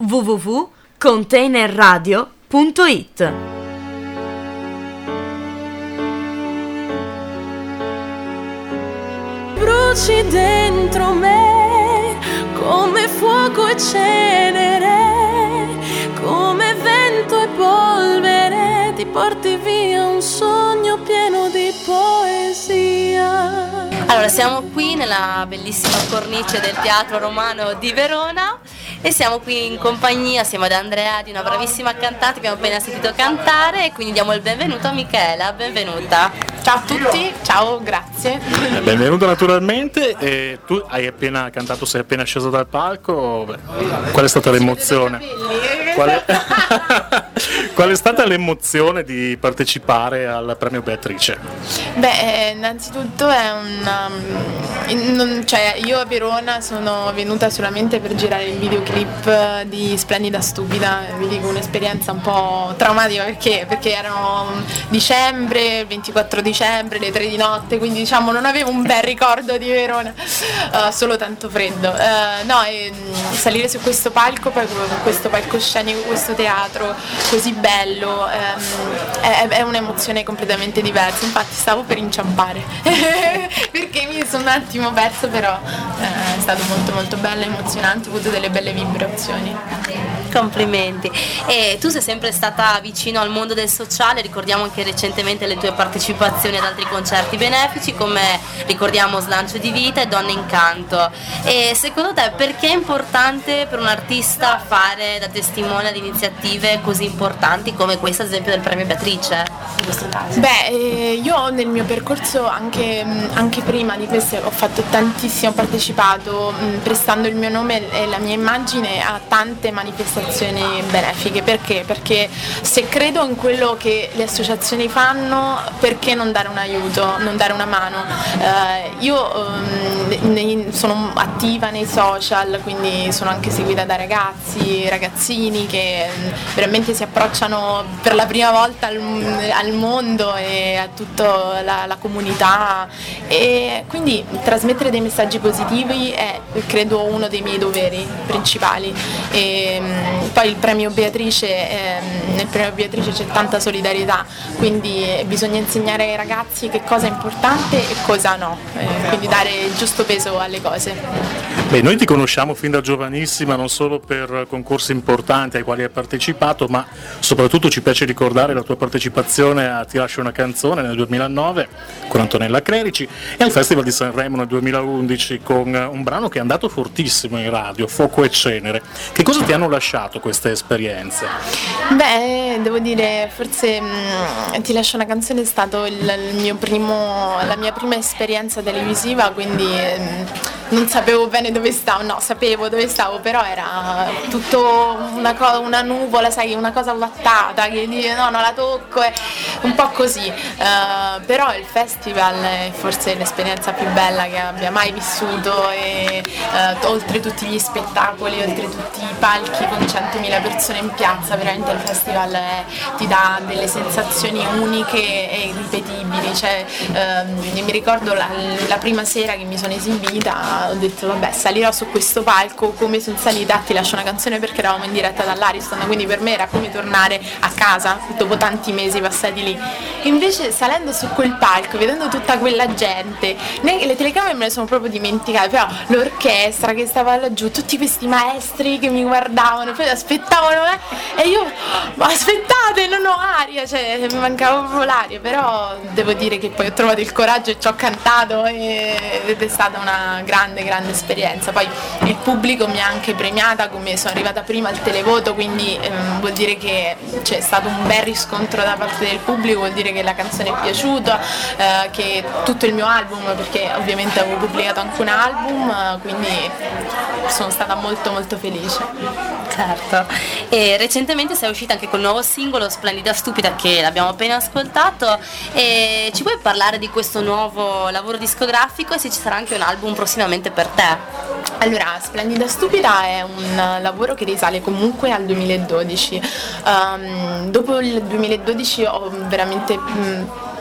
www.containerradio.it. Bruci dentro me come fuoco e cenere, come vento e polvere, ti porti via un sogno pieno di poesia. Allora, siamo qui nella bellissima cornice del Teatro Romano di Verona e siamo qui in compagnia, assieme ad Andrea, di una bravissima cantante che abbiamo appena sentito cantare, e quindi diamo il benvenuto a Michela. Benvenuta. Ciao a tutti, ciao, grazie. Benvenuta naturalmente. E tu hai appena cantato, sei appena sceso dal palco. Qual è stata l'emozione? Qual è stata l'emozione di partecipare al premio Beatrice? Beh, innanzitutto è io a Verona sono venuta solamente per girare il videoclip di Splendida Stupida. Vi dico, un'esperienza un po' traumatica perché erano dicembre, il 24 dicembre, le 3 di notte, quindi diciamo non avevo un bel ricordo di Verona, solo tanto freddo. Salire su questo palco, poi con questo palcoscenico, questo teatro così bello, è un'emozione completamente diversa. Infatti stavo per inciampare perché mi sono un attimo perso, però è stato molto molto bello, emozionante, ho avuto delle belle vibrazioni. Complimenti. E tu sei sempre stata vicino al mondo del sociale, ricordiamo anche recentemente le tue partecipazioni ad altri concerti benefici, come ricordiamo Slancio di Vita e Donne in Canto. E secondo te perché è importante per un artista fare da testimone ad iniziative così importanti come questa, ad esempio del premio Beatrice in questo caso? Io nel mio percorso anche prima di questo ho partecipato prestando il mio nome e la mia immagine a tante manifestazioni benefiche. Perché se credo in quello che le associazioni fanno, perché non dare un aiuto, non dare una mano? Io sono attiva nei social, quindi sono anche seguita da ragazzini che veramente si approcciano per la prima volta al mondo e a tutta la comunità, e quindi trasmettere dei messaggi positivi è, credo, uno dei miei doveri principali. Poi il premio Beatrice, nel premio Beatrice c'è tanta solidarietà, quindi bisogna insegnare ai ragazzi che cosa è importante e cosa no, quindi dare il giusto peso alle cose. Noi ti conosciamo fin da giovanissima, non solo per concorsi importanti ai quali hai partecipato, ma soprattutto ci piace ricordare la tua partecipazione a Ti lascio una canzone nel 2009 con Antonella Clerici e al Festival di Sanremo nel 2011 con un brano che è andato fortissimo in radio, Fuoco e Cenere. Che cosa ti hanno lasciato queste esperienze? Devo dire, forse Ti lascio una canzone è stato la mia prima esperienza televisiva, quindi non sapevo bene sapevo dove stavo, però era tutto una nuvola, sai, una cosa allattata che dice no, non la tocco, è un po' così, però il festival è forse l'esperienza più bella che abbia mai vissuto, e oltre tutti gli spettacoli, oltre tutti i palchi con 100.000 persone in piazza, veramente il festival ti dà delle sensazioni uniche e irripetibili. Mi ricordo la prima sera che mi sono esibita, ho detto vabbè, salirò su questo palco come sono salita, Ti lascio una canzone, perché eravamo in diretta dall'Ariston, quindi per me era come tornare a casa dopo tanti mesi passati lì. Invece salendo su quel palco, vedendo tutta quella gente, le telecamere me le sono proprio dimenticate, però l'orchestra che stava laggiù, tutti questi maestri che mi guardavano, poi aspettavano e io, ma aspettate, non ho aria, mi mancava proprio l'aria, però devo dire che poi ho trovato il coraggio e ci ho cantato ed è stata una grande esperienza. Poi il pubblico mi ha anche premiata, come sono arrivata prima al televoto, quindi vuol dire che c'è stato un bel riscontro da parte del pubblico, vuol dire che la canzone è piaciuta, che tutto il mio album, perché ovviamente avevo pubblicato anche un album, quindi sono stata molto molto felice. Certo. E recentemente sei uscita anche col nuovo singolo Splendida Stupida, che l'abbiamo appena ascoltato, e ci puoi parlare di questo nuovo lavoro discografico e se ci sarà anche un album prossimamente per te? Allora, Splendida Stupida è un lavoro che risale comunque al 2012. Dopo il 2012 ho veramente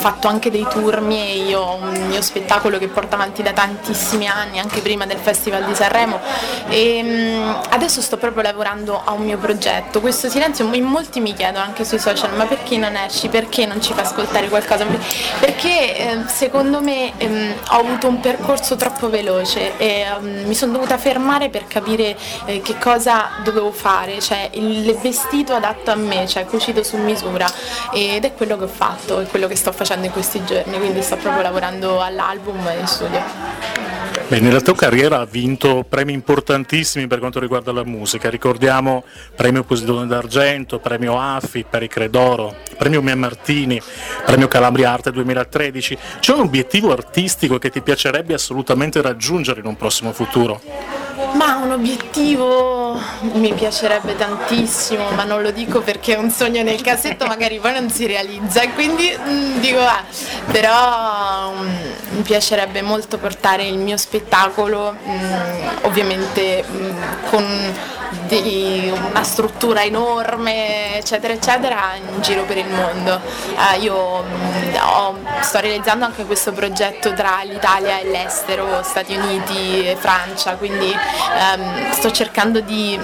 fatto anche dei tour miei, io ho un mio spettacolo che porto avanti da tantissimi anni, anche prima del Festival di Sanremo, e adesso sto proprio lavorando a un mio progetto. Questo silenzio, in molti mi chiedono anche sui social, ma perché non esci, perché non ci fa ascoltare qualcosa? Perché secondo me ho avuto un percorso troppo veloce e mi sono dovuta fermare per capire che cosa dovevo fare, cioè il vestito adatto a me, cioè cucito su misura, ed è quello che ho fatto, è quello che sto facendo in questi giorni, quindi sto proprio lavorando all'album in studio. Beh, nella tua carriera ha vinto premi importantissimi per quanto riguarda la musica, ricordiamo premio Posidone d'Argento, premio AFI, Pericre d'Oro, premio Mia Martini, premio Calabria Arte 2013. C'è un obiettivo artistico che ti piacerebbe assolutamente raggiungere in un prossimo futuro? Ma un obiettivo mi piacerebbe tantissimo, ma non lo dico perché è un sogno nel cassetto, magari poi non si realizza, e quindi dico però mi piacerebbe molto portare il mio spettacolo, ovviamente con una struttura enorme, eccetera eccetera, in giro per il mondo. Io sto realizzando anche questo progetto tra l'Italia e l'estero, Stati Uniti e Francia, quindi sto cercando di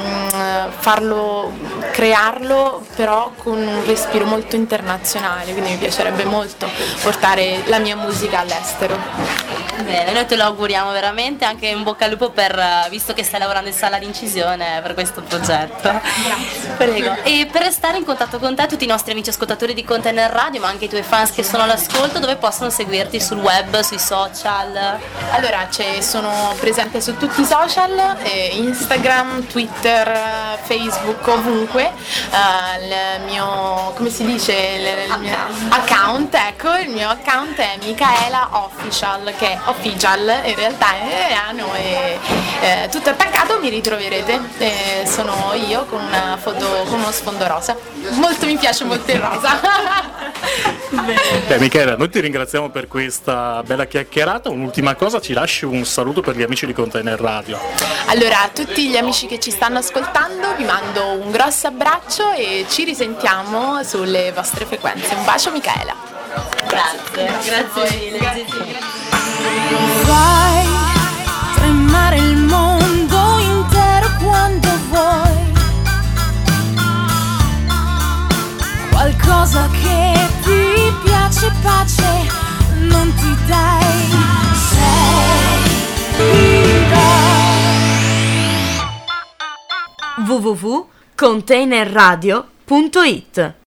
crearlo però con un respiro molto internazionale, quindi mi piacerebbe molto portare la mia musica all'estero. Bene, noi te lo auguriamo veramente, anche in bocca al lupo visto che stai lavorando in sala di incisione per questo progetto. Grazie. Prego. E per restare in contatto con te, tutti i nostri amici ascoltatori di Container Radio, ma anche i tuoi fans che sono all'ascolto, dove possono seguirti sul web, sui social? Allora, sono presente su tutti i social, Instagram, Twitter, Facebook, ovunque. Il mio, come si dice, il mio account, ecco, il mio account è Micaela Official, che è official, in realtà è italiano, e tutto attaccato mi ritroverete. Sono io con una foto con uno sfondo rosa. Mi piace molto il rosa. Beh, Michela, noi ti ringraziamo per questa bella chiacchierata. Un'ultima cosa, ci lasci un saluto per gli amici di Container Radio. Allora, a tutti gli amici che ci stanno ascoltando vi mando un grosso abbraccio e ci risentiamo sulle vostre frequenze. Un bacio, Micaela. Grazie mille. Fai tremare il mondo intero quando vuoi, qualcosa che ti piace, pace non ti dai, sei viva. www.containerradio.it